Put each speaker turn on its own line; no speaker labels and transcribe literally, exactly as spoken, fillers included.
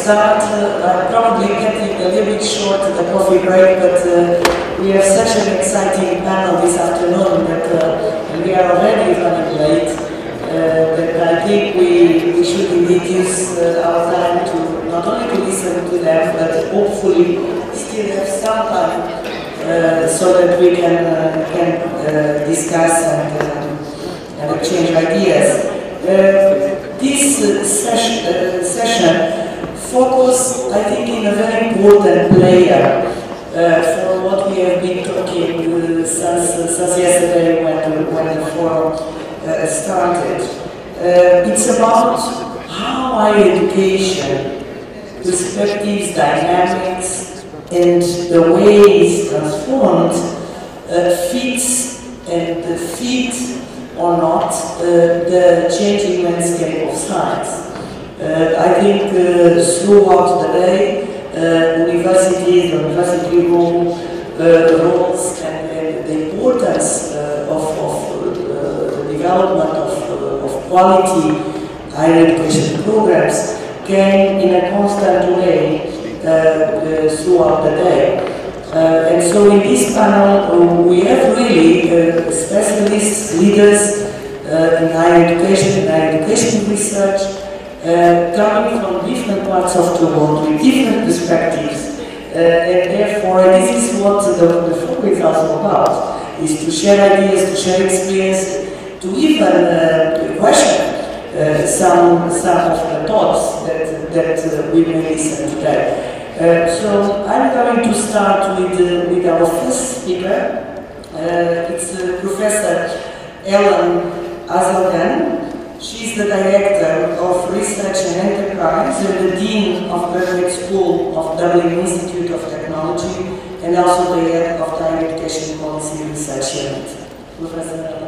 start, uh, I'm probably getting a little bit short of the coffee break, but uh, we have such an exciting panel this afternoon that uh, and we are already running late, uh, that I think we, we should indeed use uh, our time to not only to listen to them, but hopefully still have some time uh, so that we can, uh, can uh, discuss and, uh, and exchange ideas. Uh, this uh, session, uh, session focus, I think, in a very important player uh, for what we have been talking uh, since, uh, since yesterday when, uh, when the forum uh, started. Uh, it's about how higher education, perspectives, dynamics, and the way it's transformed uh, fits and uh, fit or not uh, the changing landscape of science. Uh, I think uh, throughout the day, uh, universities, the university role, uh, roles, and, and the importance uh, of, of uh, the development of, uh, of quality higher education programs came in a constant way uh, uh, throughout the day. Uh, and so in this panel, uh, we have really uh, specialists, leaders uh, in higher education, in higher education research, Uh, coming from different parts of the world with different perspectives, uh, and therefore this is what the, the focus is also about, is to share ideas, to share experience, to even uh, question uh, some, some of the thoughts that, that uh, we may listen today. Uh, so I'm going to start with, uh, with our first speaker. Uh, it's uh, Professor Ellen Hazelden. She's the Director of Research and Enterprise and the Dean of Graduate School of Dublin Institute of Technology, and also the Head of the Higher Education Policy Research Unit. Professor